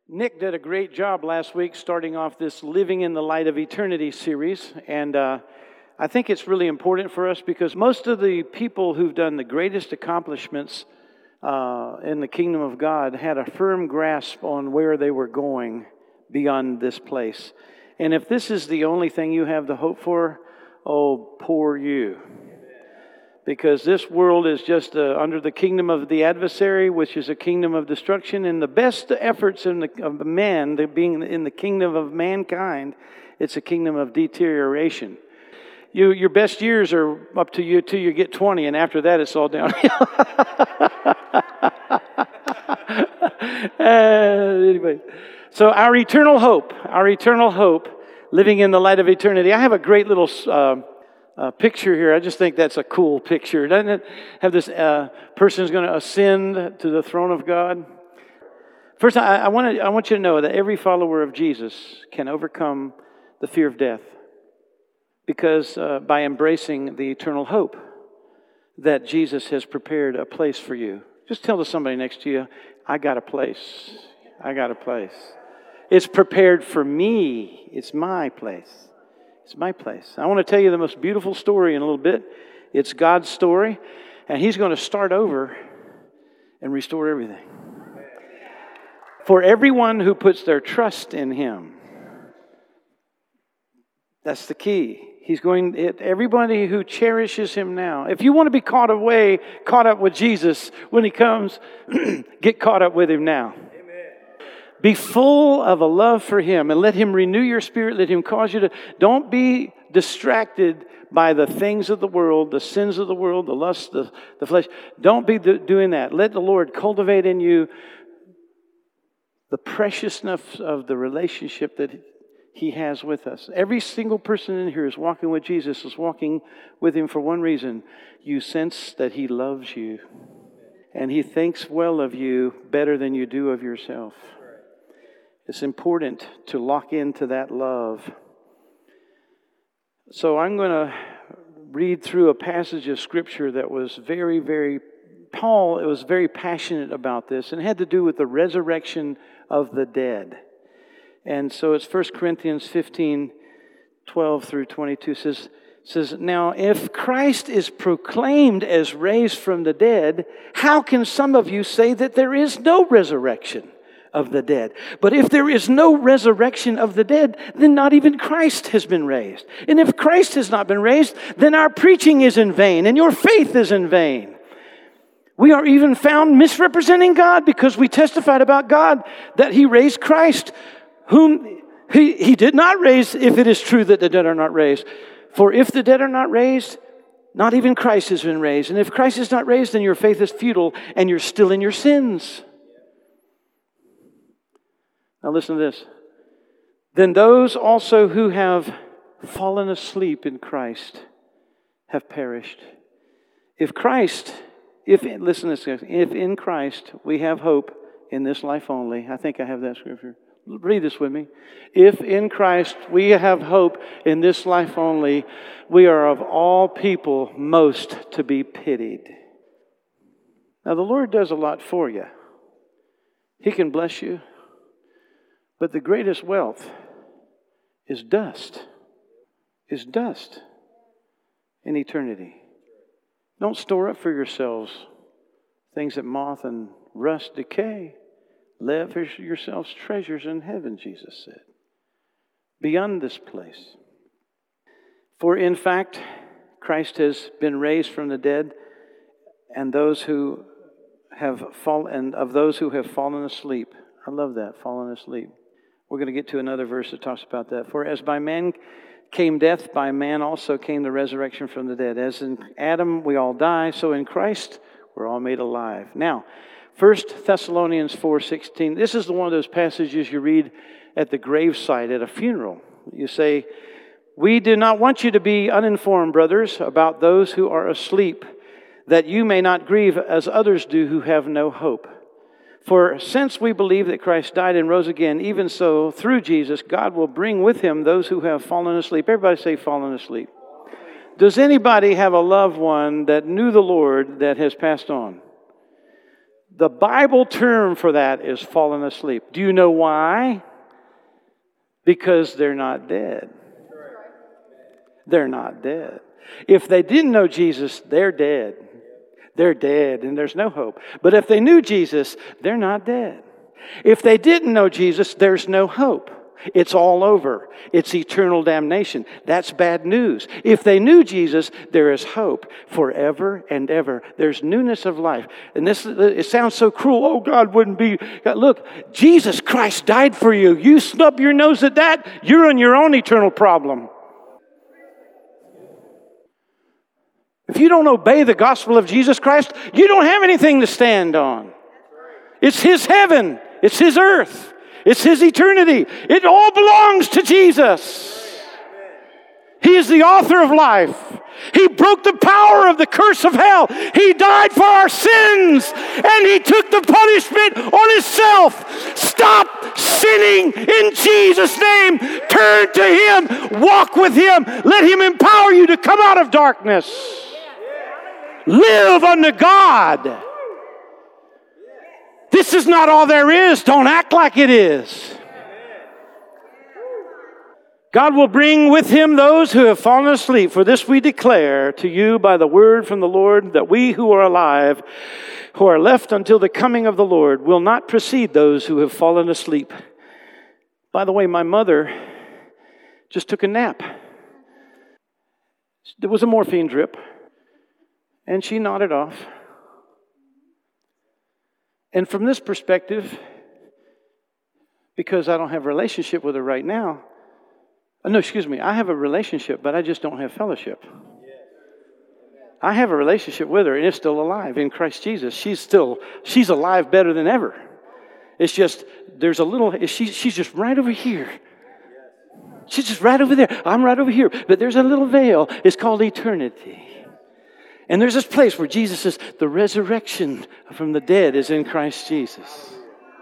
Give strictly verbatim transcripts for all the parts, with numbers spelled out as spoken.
Nick did a great job last week starting off this Living in the Light of Eternity series, and uh, I think it's really important for us because most of the people who've done the greatest accomplishments uh, in the kingdom of God had a firm grasp on where they were going beyond this place. And if this is the only thing you have to hope for, oh, poor you. Because this world is just uh, under the kingdom of the adversary, which is a kingdom of destruction. And the best efforts in the, of man, the, being in the kingdom of mankind, it's a kingdom of deterioration. You, your best years are up to you till you get twenty, and after that, it's all downhill. uh, anyway, so our eternal hope, our eternal hope, living in the light of eternity. I have a great little Uh, Uh, picture here. I just think that's a cool picture. Doesn't it have this uh, person who's going to ascend to the throne of God? First, I, I, want to, I want you to know that every follower of Jesus can overcome the fear of death because uh, by embracing the eternal hope that Jesus has prepared a place for you. Just tell to somebody next to you, I got a place. I got a place. It's prepared for me. It's my place. It's my place. I want to tell you the most beautiful story in a little bit. It's God's story, and He's going to start over and restore everything. For everyone who puts their trust in Him, that's the key. He's going, everybody who cherishes Him now. If you want to be caught away, caught up with Jesus when He comes, get caught up with Him now. Be full of a love for Him and let Him renew your spirit. Let Him cause you to... Don't be distracted by the things of the world, the sins of the world, the lust, the, the flesh. Don't be do, doing that. Let the Lord cultivate in you the preciousness of the relationship that He has with us. Every single person in here is walking with Jesus, is walking with Him for one reason. You sense that He loves you. And He thinks well of you better than you do of yourself. It's important to lock into that love. So I'm going to read through a passage of Scripture that was very, very, Paul was very passionate about this, and it had to do with the resurrection of the dead. And so it's First Corinthians fifteen, twelve through twenty-two. It says, says, now if Christ is proclaimed as raised from the dead, how can some of you say that there is no resurrection of the dead? But if there is no resurrection of the dead, then not even Christ has been raised. And if Christ has not been raised, then our preaching is in vain and your faith is in vain. We are even found misrepresenting God because we testified about God that He raised Christ, whom He, he did not raise, if it is true that the dead are not raised. For if the dead are not raised, not even Christ has been raised. And if Christ is not raised, then your faith is futile and you're still in your sins. Now listen to this. Then those also who have fallen asleep in Christ have perished. If Christ, if listen to this, if in Christ we have hope in this life only, I think I have that scripture. Read this with me. If in Christ we have hope in this life only, we are of all people most to be pitied. Now the Lord does a lot for you. He can bless you. But the greatest wealth is dust, is dust in eternity. Don't store up for yourselves things that moth and rust decay. Lay up for yourselves treasures in heaven, Jesus said, beyond this place. For in fact, Christ has been raised from the dead, and those who have fallen, and of those who have fallen asleep. I love that, fallen asleep. We're going to get to another verse that talks about that. For as by man came death, by man also came the resurrection from the dead. As in Adam we all die, so in Christ we're all made alive. Now, First Thessalonians four sixteen. This is one of those passages you read at the gravesite at a funeral. You say, we do not want you to be uninformed, brothers, about those who are asleep, that you may not grieve as others do who have no hope. For since we believe that Christ died and rose again, even so, through Jesus, God will bring with Him those who have fallen asleep. Everybody say fallen asleep. Does anybody have a loved one that knew the Lord that has passed on? The Bible term for that is fallen asleep. Do you know why? Because they're not dead. They're not dead. If they didn't know Jesus, they're dead. They're dead and there's no hope. But if they knew Jesus, they're not dead. If they didn't know Jesus, there's no hope. It's all over. It's eternal damnation. That's bad news. If they knew Jesus, there is hope forever and ever. There's newness of life. And this, it sounds so cruel. Oh, God wouldn't be. God, look, Jesus Christ died for you. You snub your nose at that, you're in your own eternal problem. If you don't obey the gospel of Jesus Christ, you don't have anything to stand on. It's His heaven. It's His earth. It's His eternity. It all belongs to Jesus. He is the author of life. He broke the power of the curse of hell. He died for our sins, and He took the punishment on Himself. Stop sinning in Jesus' name. Turn to Him. Walk with Him. Let Him empower you to come out of darkness. Live unto God. This is not all there is. Don't act like it is. God will bring with Him those who have fallen asleep. For this we declare to you by the word from the Lord, that we who are alive, who are left until the coming of the Lord, will not precede those who have fallen asleep. By the way, my mother just took a nap. There was a morphine drip, and she nodded off. And from this perspective, because I don't have a relationship with her right now, uh, no, excuse me, I have a relationship, but I just don't have fellowship. I have a relationship with her, and it's still alive in Christ Jesus. She's still, she's alive better than ever. It's just, there's a little, she, she's just right over here. She's just right over there. I'm right over here. But there's a little veil. It's called eternity. And there's this place where Jesus says, the resurrection from the dead is in Christ Jesus.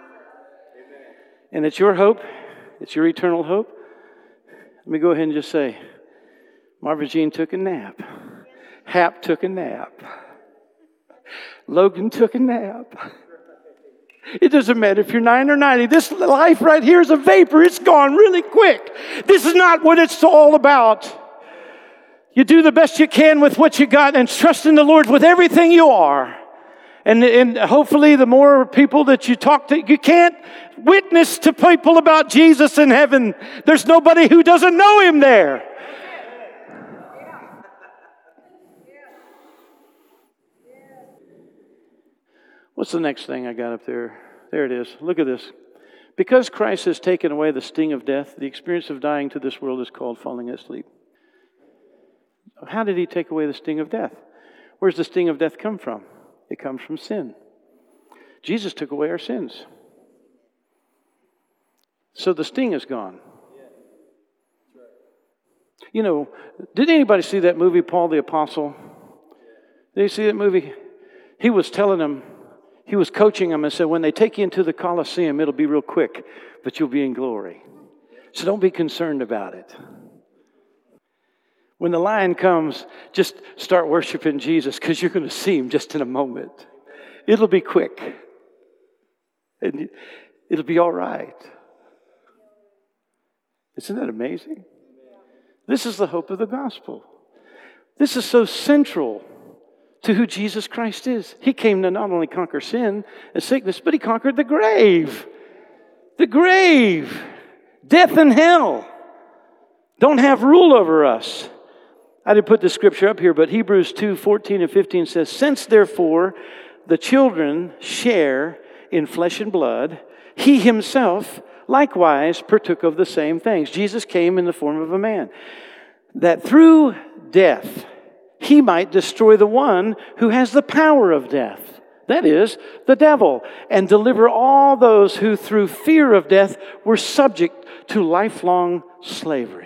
And it's your hope. It's your eternal hope. Let me go ahead and just say, Marva Jean took a nap. Hap took a nap. Logan took a nap. It doesn't matter if you're nine or ninety. This life right here is a vapor. It's gone really quick. This is not what it's all about. You do the best you can with what you got and trust in the Lord with everything you are. And, and hopefully the more people that you talk to, you can't witness to people about Jesus in heaven. There's nobody who doesn't know Him there. What's the next thing I got up there? There it is. Look at this. Because Christ has taken away the sting of death, the experience of dying to this world is called falling asleep. How did He take away the sting of death? Where's the sting of death come from? It comes from sin. Jesus took away our sins. So the sting is gone. You know, did anybody see that movie, Paul the Apostle? Did you see that movie? He was telling them, he was coaching them and said, when they take you into the Colosseum, it'll be real quick, but you'll be in glory. So don't be concerned about it. When the lion comes, just start worshiping Jesus, because you're going to see Him just in a moment. It'll be quick. And it'll be all right. Isn't that amazing? This is the hope of the gospel. This is so central to who Jesus Christ is. He came to not only conquer sin and sickness, but He conquered the grave. The grave. Death and hell don't have rule over us. I didn't put the scripture up here, but Hebrews two, fourteen and fifteen says, since therefore the children share in flesh and blood, He Himself likewise partook of the same things. Jesus came in the form of a man, that through death He might destroy the one who has the power of death, that is, the devil, and deliver all those who through fear of death were subject to lifelong slavery.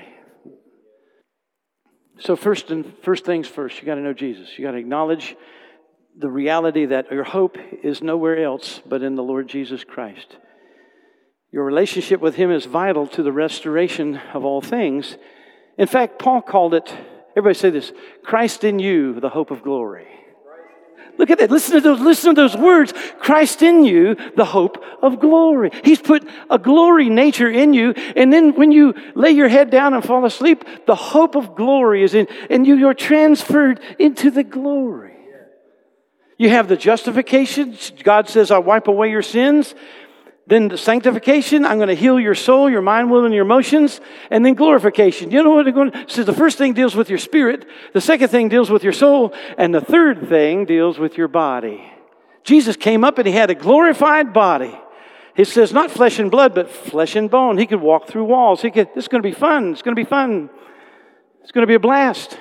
So first and first things first, you got to know Jesus. You got to acknowledge the reality that your hope is nowhere else but in the Lord Jesus Christ. Your relationship with Him is vital to the restoration of all things. In fact, Paul called it, everybody say this, Christ in you, the hope of glory. Look at that. Listen to those, listen to those words. Christ in you, the hope of glory. He's put a glory nature in you. And then when you lay your head down and fall asleep, the hope of glory is in, and you, you're transferred into the glory. You have the justification. God says, I'll wipe away your sins. Then the sanctification, I'm going to heal your soul, your mind, will, and your emotions. And then glorification. You know what I'm going to say? So the first thing deals with your spirit. The second thing deals with your soul. And the third thing deals with your body. Jesus came up and he had a glorified body. He says, not flesh and blood, but flesh and bone. He could walk through walls. He could, this is going to be fun. It's going to be fun. It's going to be a blast.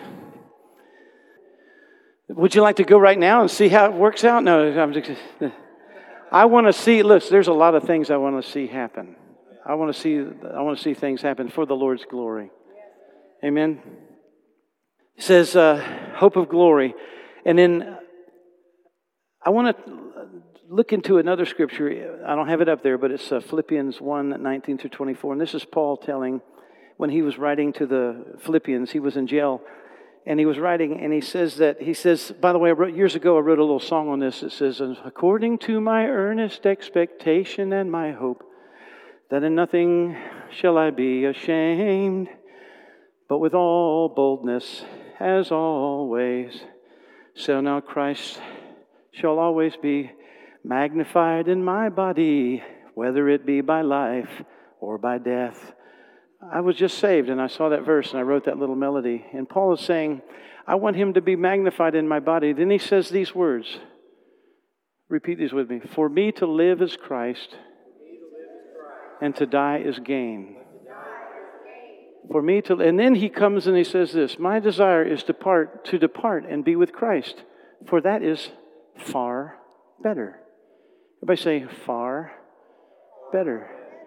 Would you like to go right now and see how it works out? No, I'm just... I want to see, look, there's a lot of things I want to see happen. I want to see, I want to see things happen for the Lord's glory. Amen. It says, uh, hope of glory. And then I want to look into another scripture. I don't have it up there, but it's uh, Philippians one, nineteen through twenty-four. And this is Paul telling, when he was writing to the Philippians, he was in jail. And he was writing, and he says that, he says, by the way, I wrote, years ago, I wrote a little song on this. It says, according to my earnest expectation and my hope, that in nothing shall I be ashamed, but with all boldness, as always, so now Christ shall always be magnified in my body, whether it be by life or by death. I was just saved, and I saw that verse, and I wrote that little melody. And Paul is saying, I want him to be magnified in my body. Then he says these words. Repeat these with me. For me to live is Christ, and to die is gain. For me to, and then he comes and he says this, my desire is to depart, to depart and be with Christ, for that is far better. Everybody say, far better.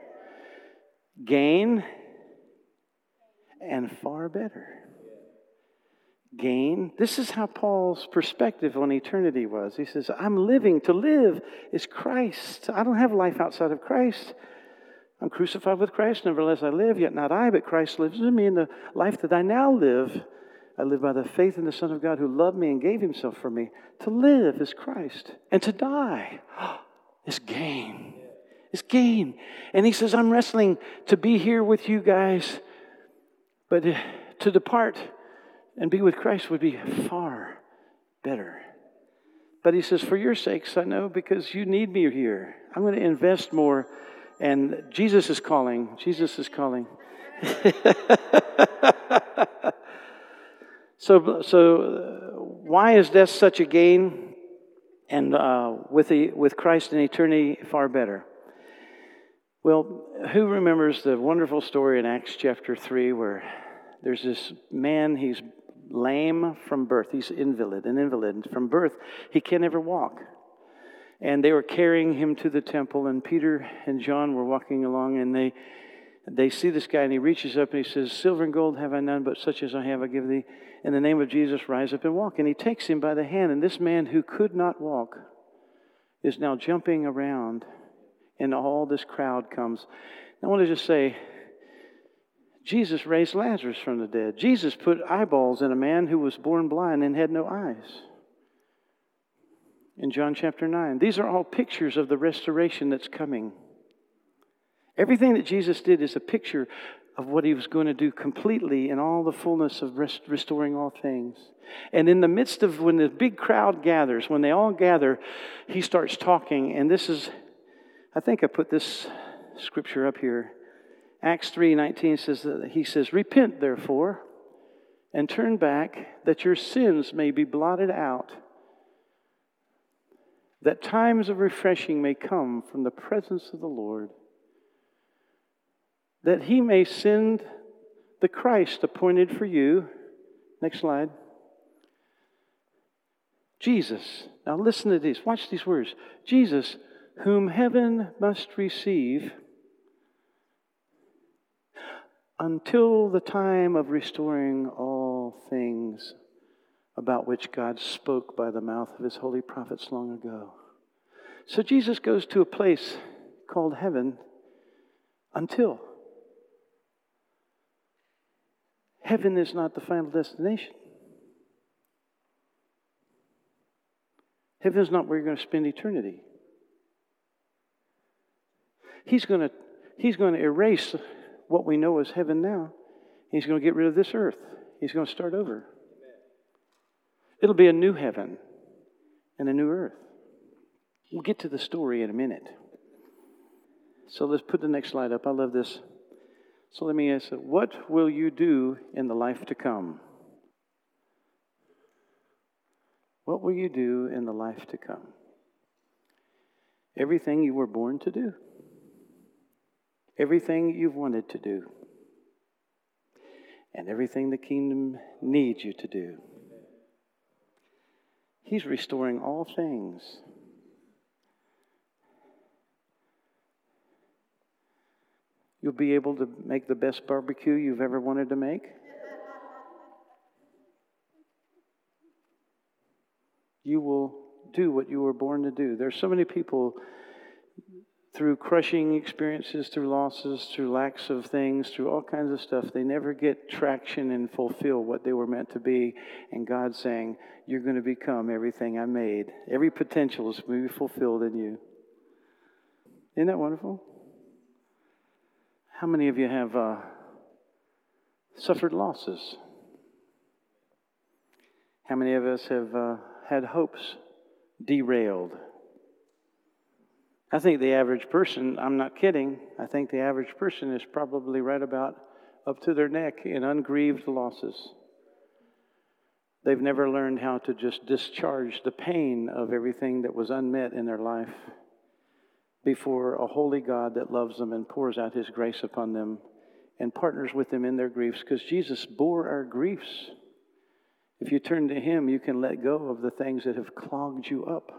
Gain and far better. Gain. This is how Paul's perspective on eternity was. He says, I'm living. To live is Christ. I don't have life outside of Christ. I'm crucified with Christ. Nevertheless I live, yet not I, but Christ lives in me. In the life that I now live, I live by the faith in the Son of God who loved me and gave himself for me. To live is Christ. And to die is gain. It's gain. And he says, I'm wrestling to be here with you guys. But to depart and be with Christ would be far better. But he says, for your sakes, I know, because you need me here. I'm going to invest more. And Jesus is calling. Jesus is calling. so, so why is death such a gain? And uh, with the, with Christ in eternity, far better. Well, who remembers the wonderful story in Acts chapter three where there's this man, he's lame from birth. He's invalid, an invalid. From birth, he can never walk. And they were carrying him to the temple, and Peter and John were walking along, and they they see this guy, and he reaches up and he says, silver and gold have I none, but such as I have I give thee. In the name of Jesus, rise up and walk. And he takes him by the hand, and this man who could not walk is now jumping around. And all this crowd comes. I want to just say, Jesus raised Lazarus from the dead. Jesus put eyeballs in a man who was born blind and had no eyes. In John chapter nine. These are all pictures of the restoration that's coming. Everything that Jesus did is a picture of what he was going to do completely in all the fullness of rest, restoring all things. And in the midst of when the big crowd gathers, when they all gather, he starts talking. And this is... I think I put this scripture up here. Acts three nineteen says that he says, repent therefore and turn back that your sins may be blotted out, that times of refreshing may come from the presence of the Lord, that he may send the Christ appointed for you. Next slide. Jesus. Now listen to these. Watch these words. Jesus, whom heaven must receive until the time of restoring all things about which God spoke by the mouth of his holy prophets long ago. So Jesus goes to a place called heaven until. Heaven is not the final destination. Heaven's not where you're going to spend eternity. He's going to, he's going to erase what we know as heaven now. He's going to get rid of this earth. He's going to start over. It'll be a new heaven and a new earth. We'll get to the story in a minute. So let's put the next slide up. I love this. So let me ask you, what will you do in the life to come? What will you do in the life to come? Everything you were born to do. Everything you've wanted to do. And everything the kingdom needs you to do. He's restoring all things. You'll be able to make the best barbecue you've ever wanted to make. You will do what you were born to do. There's so many people through crushing experiences, through losses, through lacks of things, through all kinds of stuff, they never get traction and fulfill what they were meant to be. And God's saying, you're going to become everything I made. Every potential is going to be fulfilled in you. Isn't that wonderful? How many of you have uh, suffered losses? How many of us have uh, had hopes derailed? I think the average person, I'm not kidding, I think the average person is probably right about up to their neck in ungrieved losses. They've never learned how to just discharge the pain of everything that was unmet in their life before a holy God that loves them and pours out His grace upon them and partners with them in their griefs, because Jesus bore our griefs. If you turn to Him, you can let go of the things that have clogged you up.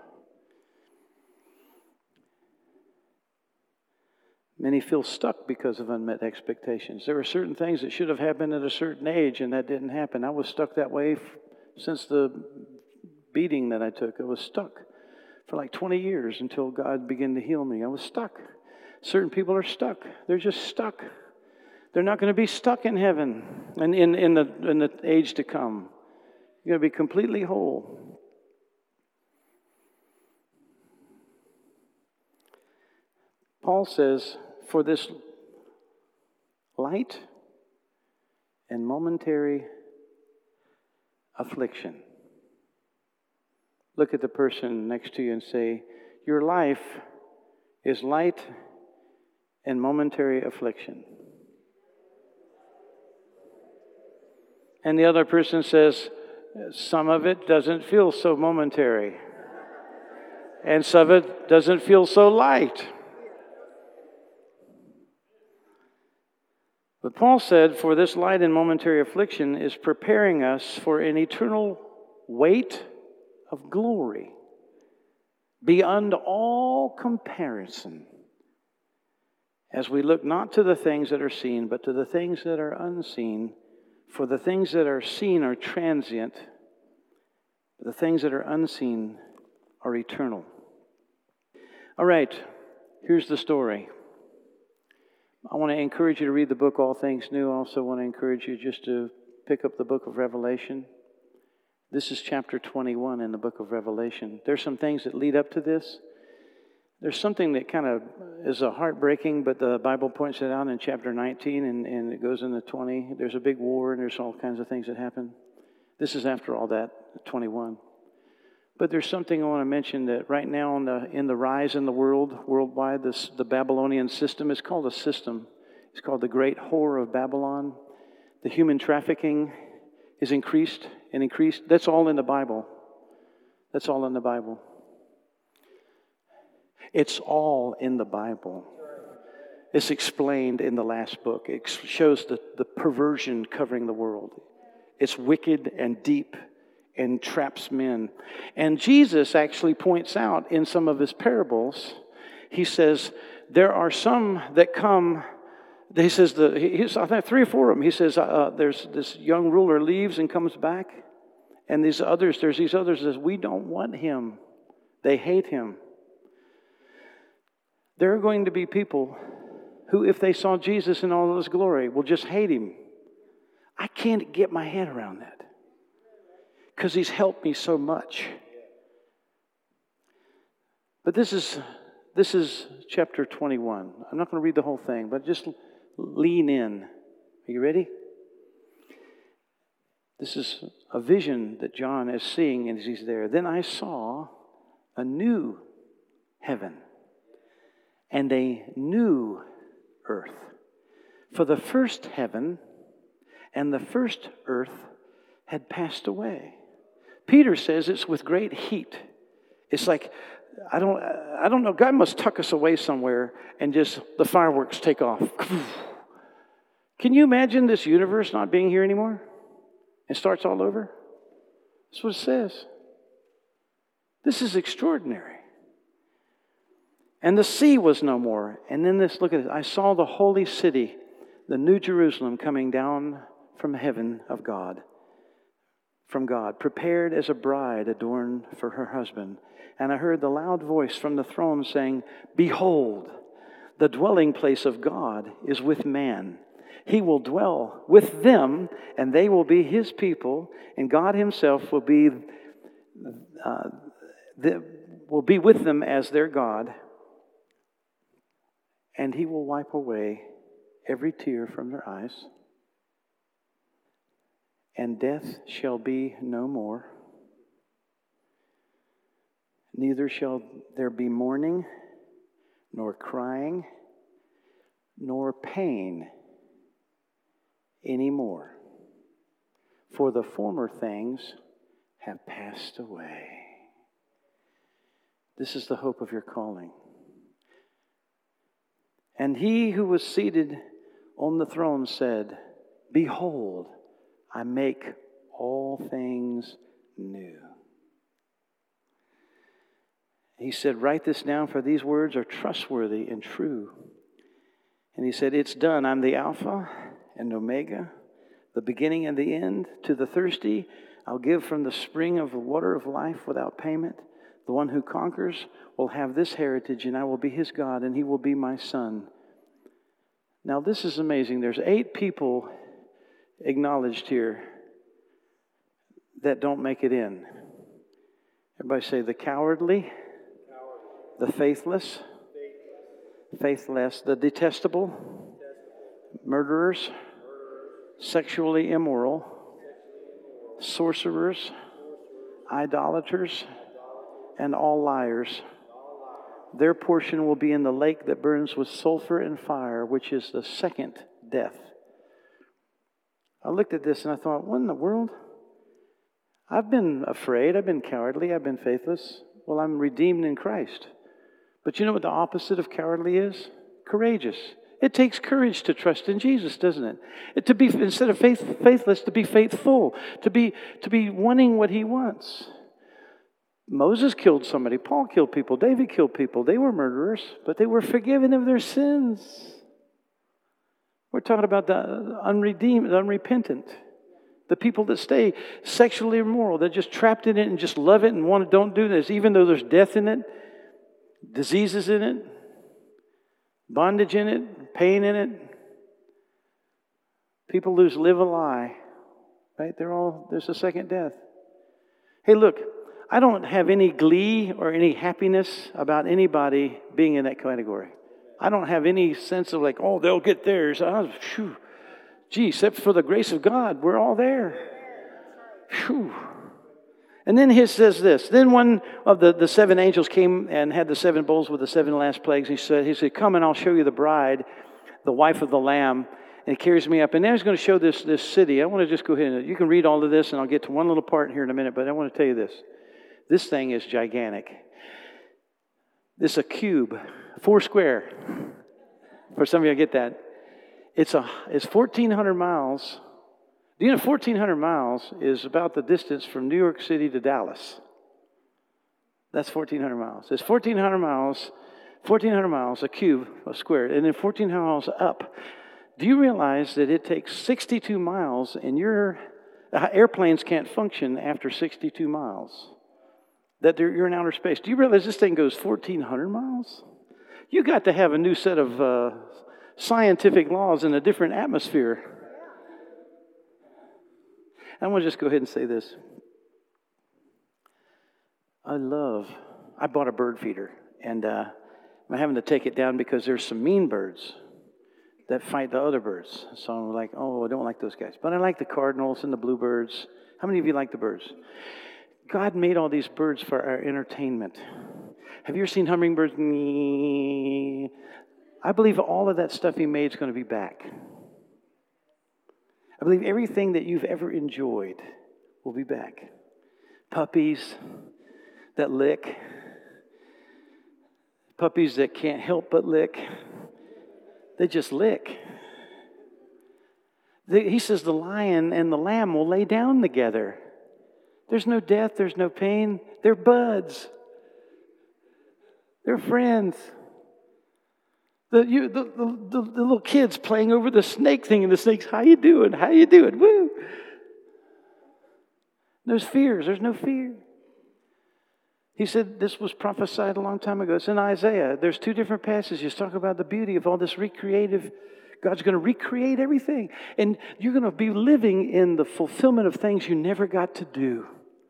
Many feel stuck because of unmet expectations. There were certain things that should have happened at a certain age, and that didn't happen. I was stuck that way f- since the beating that I took. I was stuck for like twenty years until God began to heal me. I was stuck. Certain people are stuck. They're just stuck. They're not going to be stuck in heaven and in, in, the, in the age to come. You're going to be completely whole. Paul says, for this light and momentary affliction. Look at the person next to you and say, your life is light and momentary affliction. And the other person says, some of it doesn't feel so momentary. And some of it doesn't feel so light. But Paul said, for this light and momentary affliction is preparing us for an eternal weight of glory beyond all comparison, as we look not to the things that are seen, but to the things that are unseen. For the things that are seen are transient, but the things that are unseen are eternal. All right, here's the story. I want to encourage you to read the book, All Things New. I also want to encourage you just to pick up the book of Revelation. This is chapter twenty-one in the book of Revelation. There's some things that lead up to this. There's something that kind of is a heartbreaking, but the Bible points it out in chapter nineteen, and, and it goes into twenty. There's a big war, and there's all kinds of things that happen. This is after all that, twenty-one. But there's something I want to mention that right now in the in the rise in the world, worldwide, this, the Babylonian system is called a system. It's called the Great Whore of Babylon. The human trafficking is increased and increased. That's all in the Bible. That's all in the Bible. It's all in the Bible. It's explained in the last book. It shows the, the perversion covering the world. It's wicked and deep and traps men. And Jesus actually points out in some of his parables, he says, there are some that come, he says, the, he's, I think three or four of them, he says, uh, there's this young ruler leaves and comes back. And these others, there's these others that says, we don't want him. They hate him. There are going to be people who, if they saw Jesus in all of his glory, will just hate him. I can't get my head around that, because he's helped me so much. But this is this is chapter twenty-one. I'm not going to read the whole thing, but just lean in. Are you ready? This is a vision that John is seeing as he's there. Then I saw a new heaven and a new earth. For the first heaven and the first earth had passed away. Peter says it's with great heat. It's like, I don't, I don't know, God must tuck us away somewhere and just the fireworks take off. Can you imagine this universe not being here anymore? It starts all over? That's what it says. This is extraordinary. And the sea was no more. And then this, look at it. I saw the holy city, the new Jerusalem, coming down from heaven of God, from God, prepared as a bride adorned for her husband. And I heard the loud voice from the throne saying, Behold, the dwelling place of God is with man. He will dwell with them, and they will be His people, and God Himself will be uh, the, will be with them as their God, and He will wipe away every tear from their eyes, and death shall be no more. Neither shall there be mourning, nor crying, nor pain anymore, for the former things have passed away. This is the hope of your calling. And He who was seated on the throne said, Behold, I make all things new. He said, Write this down, for these words are trustworthy and true. And He said, It's done. I'm the Alpha and Omega, the beginning and the end. To the thirsty, I'll give from the spring of the water of life without payment. The one who conquers will have this heritage, and I will be his God, and he will be my son. Now, this is amazing. There's eight people acknowledged here that don't make it in. Everybody say the cowardly, the faithless, faithless, the detestable, murderers, sexually immoral, sorcerers, idolaters, and all liars. Their portion will be in the lake that burns with sulfur and fire, which is the second death. I looked at this and I thought, what in the world? I've been afraid, I've been cowardly, I've been faithless. Well, I'm redeemed in Christ. But you know what the opposite of cowardly is? Courageous. It takes courage to trust in Jesus, doesn't it? it to be instead of faith, faithless, to be faithful, to be to be wanting what he wants. Moses killed somebody. Paul killed people. David killed people. They were murderers, but they were forgiven of their sins. We're talking about the unredeemed, the unrepentant. The people that stay sexually immoral. They're just trapped in it and just love it and want to don't do this, even though there's death in it, diseases in it, bondage in it, pain in it. People lose live a lie. Right? They're all, there's a second death. Hey, look, I don't have any glee or any happiness about anybody being in that category. I don't have any sense of like, oh, they'll get theirs. Oh, phew. Gee, except for the grace of God, we're all there. Phew. And then he says this. Then one of the, the seven angels came and had the seven bowls with the seven last plagues. He said, he said, come and I'll show you the bride, the wife of the Lamb. And he carries me up. And now he's going to show this, this city. I want to just go ahead and, you can read all of this and I'll get to one little part here in a minute, but I want to tell you this. This thing is gigantic. This is a cube, four square. For some of you, I get that. It's a it's fourteen hundred miles. Do you know fourteen hundred miles is about the distance from New York City to Dallas? That's fourteen hundred miles. It's fourteen hundred miles, fourteen hundred miles, a cube, a square, and then fourteen hundred miles up. Do you realize that it takes sixty-two miles and your airplanes can't function after sixty-two miles? That you're in outer space. Do you realize this thing goes fourteen hundred miles? You got to have a new set of uh, scientific laws in a different atmosphere. I want to just go ahead and say this. I love, I bought a bird feeder. And uh, I'm having to take it down because there's some mean birds that fight the other birds. So I'm like, oh, I don't like those guys. But I like the cardinals and the bluebirds. How many of you like the birds? God made all these birds for our entertainment. Have you ever seen hummingbirds? I believe all of that stuff he made is going to be back. I believe everything that you've ever enjoyed will be back. Puppies that lick. Puppies that can't help but lick. They just lick. He says the lion and the lamb will lay down together. There's no death, there's no pain. They're buds. They're friends. The, you, the, the, the, the little kids playing over the snake thing, and the snake's, how you doing? How you doing? Woo! There's fears. There's no fear. He said this was prophesied a long time ago. It's in Isaiah. There's two different passages talk about the beauty of all this recreative. God's going to recreate everything. And you're going to be living in the fulfillment of things you never got to do.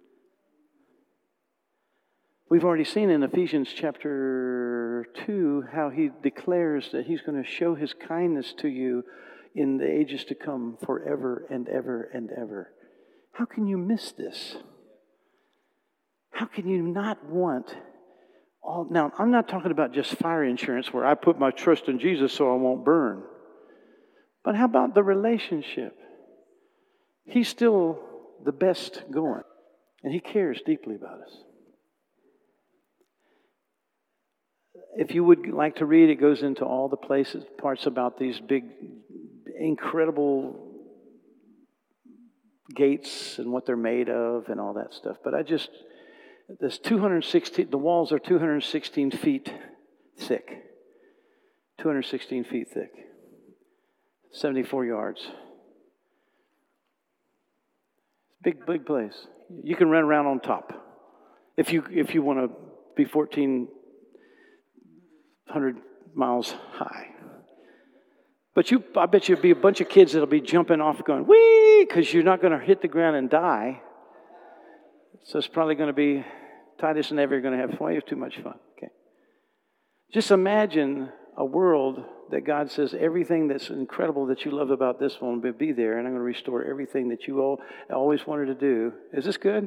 We've already seen in Ephesians chapter two how he declares that he's going to show his kindness to you in the ages to come forever and ever and ever. How can you miss this? How can you not want all... Now, I'm not talking about just fire insurance where I put my trust in Jesus so I won't burn. But how about the relationship? He's still the best going, and he cares deeply about us. If you would like to read, it goes into all the places, parts about these big, incredible gates and what they're made of and all that stuff. But I just, this two hundred sixteen, the walls are two hundred sixteen feet thick. two hundred sixteen feet thick. seventy-four yards. Big, big place. You can run around on top. If you if you want to be fourteen hundred miles high. But you, I bet you'll be a bunch of kids that'll be jumping off going, whee, because you're not going to hit the ground and die. So it's probably going to be, Titus and Evie are going to have way too much fun. Okay. Just imagine a world that God says everything that's incredible that you love about this one will be there, and I'm going to restore everything that you all always wanted to do. Is this good?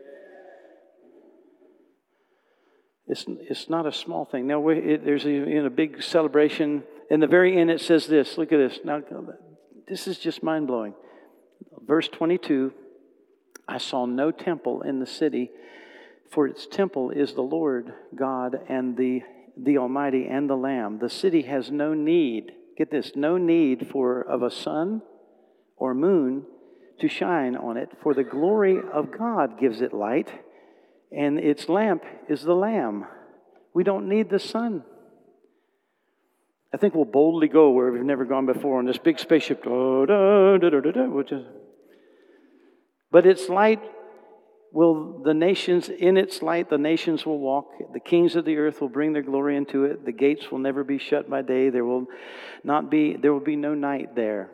It's it's not a small thing. Now, we, it, there's a, in a big celebration. In the very end, it says this. Look at this. Now, this is just mind-blowing. Verse twenty-two, I saw no temple in the city, for its temple is the Lord God and the, the Almighty and the Lamb. The city has no need, get this, no need for of a sun or moon to shine on it, for the glory of God gives it light, and its lamp is the Lamb. We don't need the sun. I think we'll boldly go where we've never gone before on this big spaceship. Da, da, da, da, da, da, which is, but its light will, the nations, in its light, the nations will walk. The kings of the earth will bring their glory into it. The gates will never be shut by day. There will not be, there will be no night there.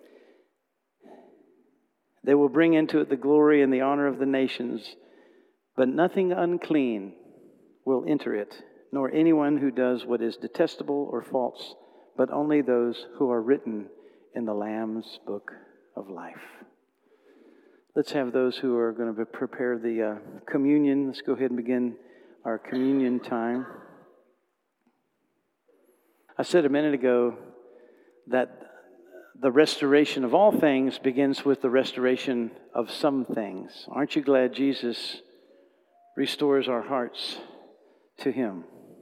They will bring into it the glory and the honor of the nations. But nothing unclean will enter it, nor anyone who does what is detestable or false, but only those who are written in the Lamb's book of life. Let's have those who are going to prepare the uh, communion. Let's go ahead and begin our communion time. I said a minute ago that the restoration of all things begins with the restoration of some things. Aren't you glad Jesus restores our hearts to Him?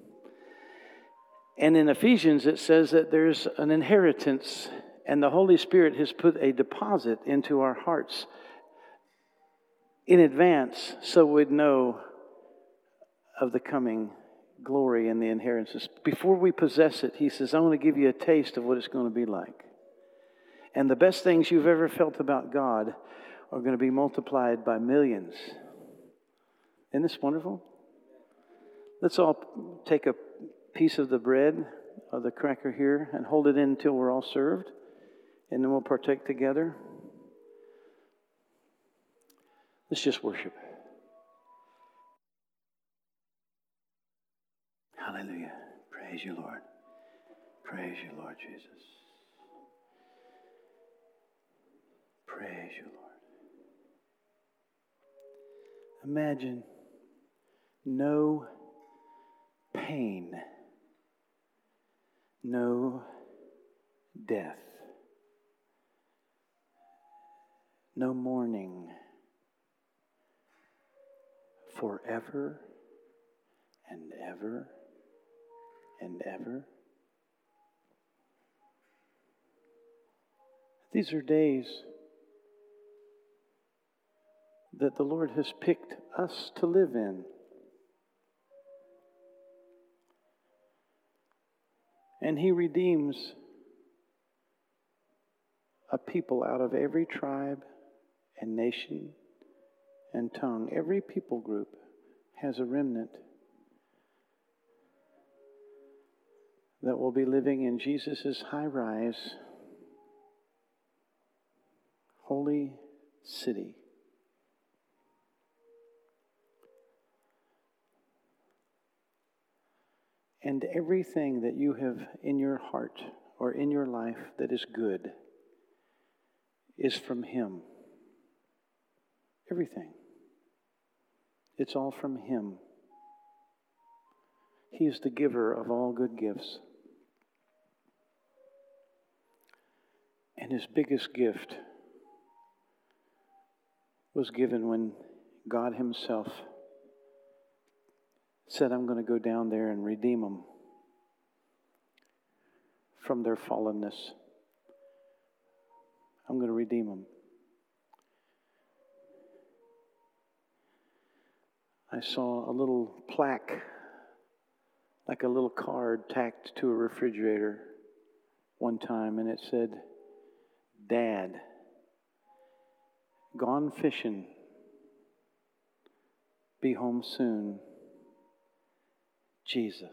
And in Ephesians, it says that there's an inheritance, and the Holy Spirit has put a deposit into our hearts in advance so we'd know of the coming glory and the inheritance. Before we possess it, He says, I want to give you a taste of what it's going to be like. And the best things you've ever felt about God are going to be multiplied by millions. Isn't this wonderful? Let's all take a piece of the bread or the cracker here and hold it in until we're all served. And then we'll partake together. Let's just worship. Hallelujah. Praise you, Lord. Praise you, Lord Jesus. Praise you, Lord. Imagine no pain, no death, no mourning, forever and ever and ever. These are days that the Lord has picked us to live in. And He redeems a people out of every tribe and nation and tongue. Every people group has a remnant that will be living in Jesus' high-rise, holy city. And everything that you have in your heart or in your life that is good is from Him. Everything. It's all from Him. He is the giver of all good gifts. And His biggest gift was given when God Himself said, I'm going to go down there and redeem them from their fallenness. I'm going to redeem them. I saw a little plaque, like a little card tacked to a refrigerator one time, and it said, Dad, gone fishing, be home soon. Jesus.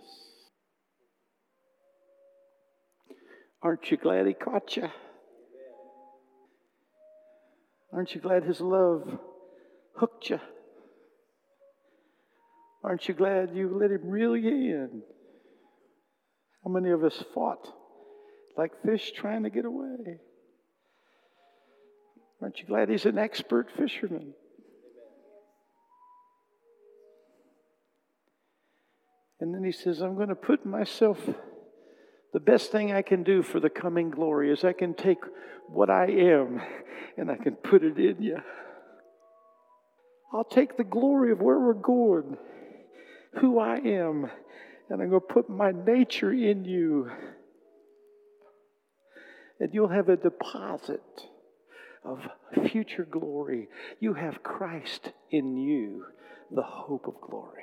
Aren't you glad He caught you? Aren't you glad His love hooked you? Aren't you glad you let Him reel you in? How many of us fought like fish trying to get away? Aren't you glad He's an expert fisherman? And then He says, I'm going to put myself, the best thing I can do for the coming glory is I can take what I am and I can put it in you. I'll take the glory of where we're going, who I am, and I'm going to put my nature in you. And you'll have a deposit of future glory. You have Christ in you, the hope of glory.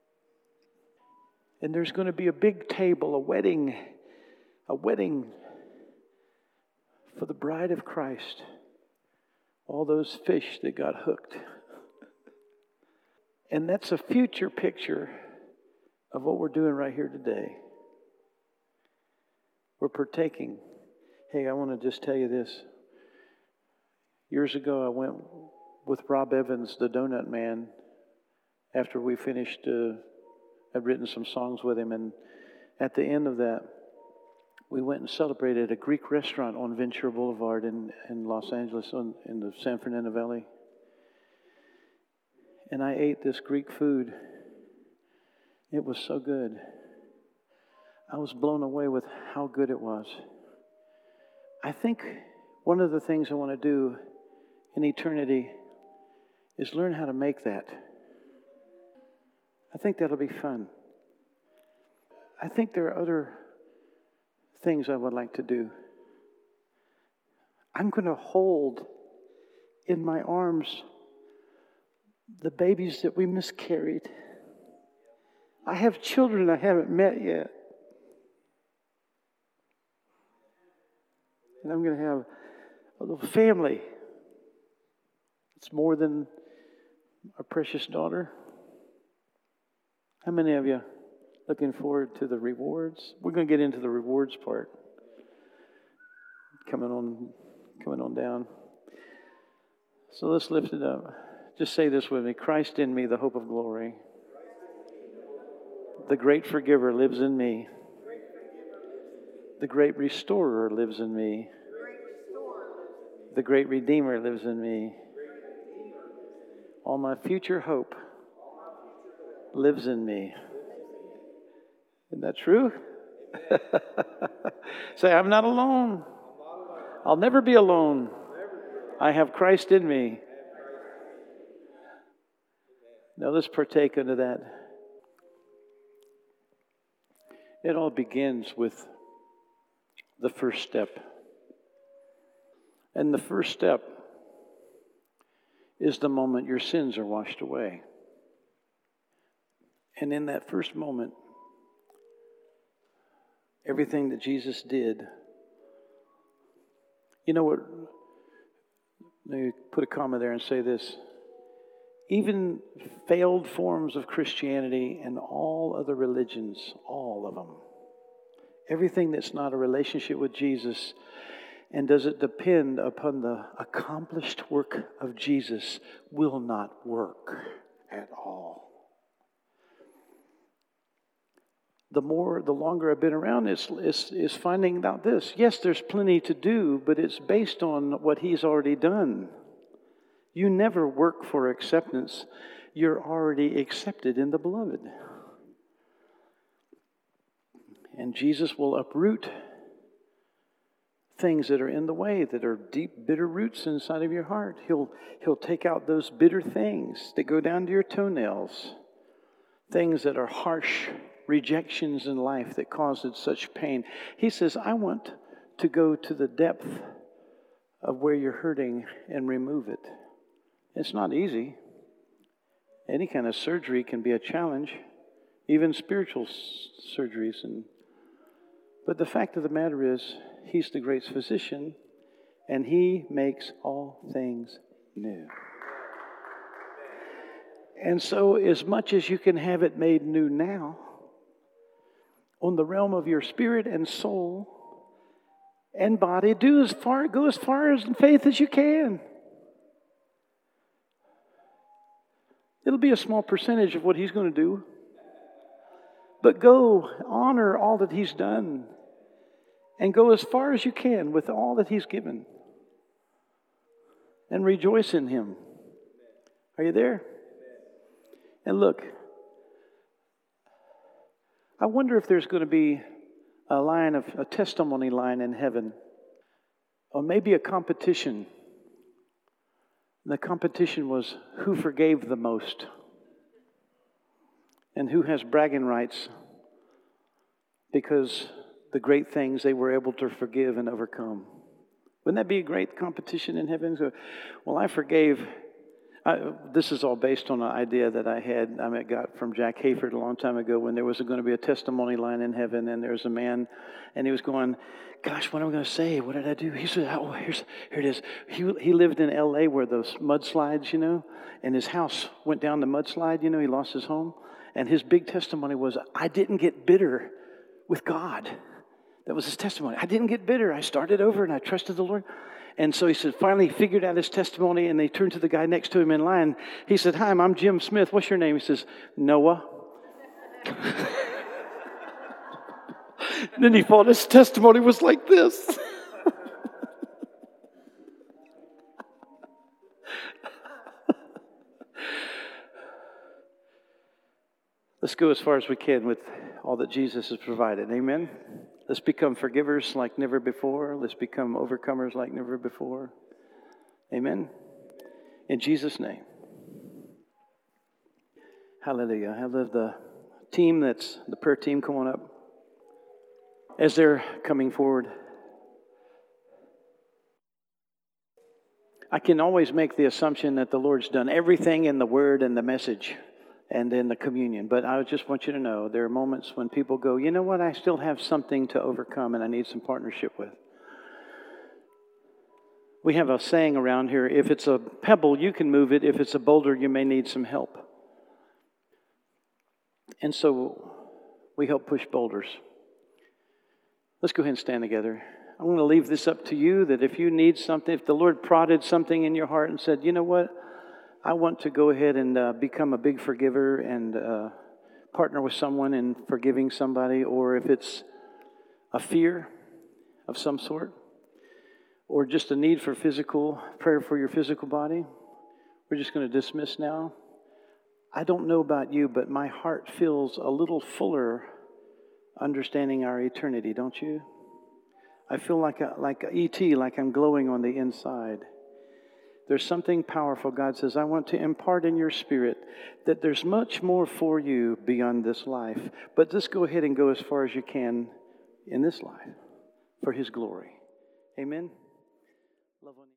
And there's going to be a big table, a wedding, a wedding for the bride of Christ. All those fish that got hooked. And that's a future picture of what we're doing right here today. We're partaking. Hey, I want to just tell you this. Years ago, I went with Rob Evans, the Donut Man, after we finished... Uh, I'd written some songs with him, and at the end of that, we went and celebrated a Greek restaurant on Ventura Boulevard in, in Los Angeles, on, in the San Fernando Valley. And I ate this Greek food. It was so good. I was blown away with how good it was. I think one of the things I want to do in eternity is learn how to make that. I think that'll be fun. I think there are other things I would like to do. I'm going to hold in my arms the babies that we miscarried. I have children I haven't met yet. And I'm going to have a little family. It's more than our precious daughter. How many of you looking forward to the rewards? We're going to get into the rewards part. Coming on, coming on down. So let's lift it up. Just say this with me. Christ in me, the hope of glory. The great forgiver lives in me. The great restorer lives in me. The great redeemer lives in me. All my future hope lives in me. Isn't that true? Say, I'm not alone. I'll never be alone. I have Christ in me. Now let's partake unto that. It all begins with the first step. And the first step is the moment your sins are washed away. And in that first moment, everything that Jesus did, you know what? Let me put a comma there and say this. Even failed forms of Christianity and all other religions, all of them, everything that's not a relationship with Jesus and doesn't depend upon the accomplished work of Jesus will not work at all. The more, the longer I've been around, it's, it's, it's finding out this. Yes, there's plenty to do, but it's based on what He's already done. You never work for acceptance. You're already accepted in the Beloved. And Jesus will uproot things that are in the way, that are deep, bitter roots inside of your heart. He'll, he'll take out those bitter things that go down to your toenails. Things that are harsh rejections in life that caused such pain. He says, I want to go to the depth of where you're hurting and remove it. It's not easy. Any kind of surgery can be a challenge, even spiritual s- surgeries. And but the fact of the matter is, He's the great physician, and He makes all things new. And so, as much as you can have it made new now, on the realm of your spirit and soul and body, do as far, go as far as in faith as you can. It'll be a small percentage of what He's going to do. But go, honor all that He's done. And go as far as you can with all that He's given. And rejoice in Him. Are you there? And look, I wonder if there's going to be a line of a testimony line in heaven. Or maybe a competition. And the competition was who forgave the most. And who has bragging rights because the great things they were able to forgive and overcome. Wouldn't that be a great competition in heaven? So, well, I forgave. I, this is all based on an idea that I had, I got from Jack Hayford a long time ago when there was going to be a testimony line in heaven, and there was a man, and he was going, gosh, what am I going to say? What did I do? He said, oh, here's, here it is. He, he lived in L A where those mudslides, you know, and his house went down the mudslide, you know, he lost his home. And his big testimony was, I didn't get bitter with God. That was his testimony. I didn't get bitter. I started over and I trusted the Lord. And so he said, finally he figured out his testimony, and they turned to the guy next to him in line. He said, hi, I'm Jim Smith. What's your name? He says, Noah. Then he thought his testimony was like this. Let's go as far as we can with all that Jesus has provided. Amen? Let's become forgivers like never before. Let's become overcomers like never before. Amen? In Jesus' name. Hallelujah. I have the team that's, the prayer team, come on up. As they're coming forward, I can always make the assumption that the Lord's done everything in the Word and the message and in the communion. But I just want you to know there are moments when people go, you know what, I still have something to overcome and I need some partnership with. We have a saying around here, if it's a pebble, you can move it. If it's a boulder, you may need some help. And so we help push boulders. Let's go ahead and stand together. I'm going to leave this up to you, that if you need something, if the Lord prodded something in your heart and said, you know what, I want to go ahead and uh, become a big forgiver and uh, partner with someone in forgiving somebody, or if it's a fear, of some sort, or just a need for physical prayer for your physical body, we're just going to dismiss now. I don't know about you, but my heart feels a little fuller understanding our eternity, don't you? I feel like a, like a E T, like I'm glowing on the inside. There's something powerful. God says, I want to impart in your spirit that there's much more for you beyond this life. But just go ahead and go as far as you can in this life for His glory. Amen. Love on you.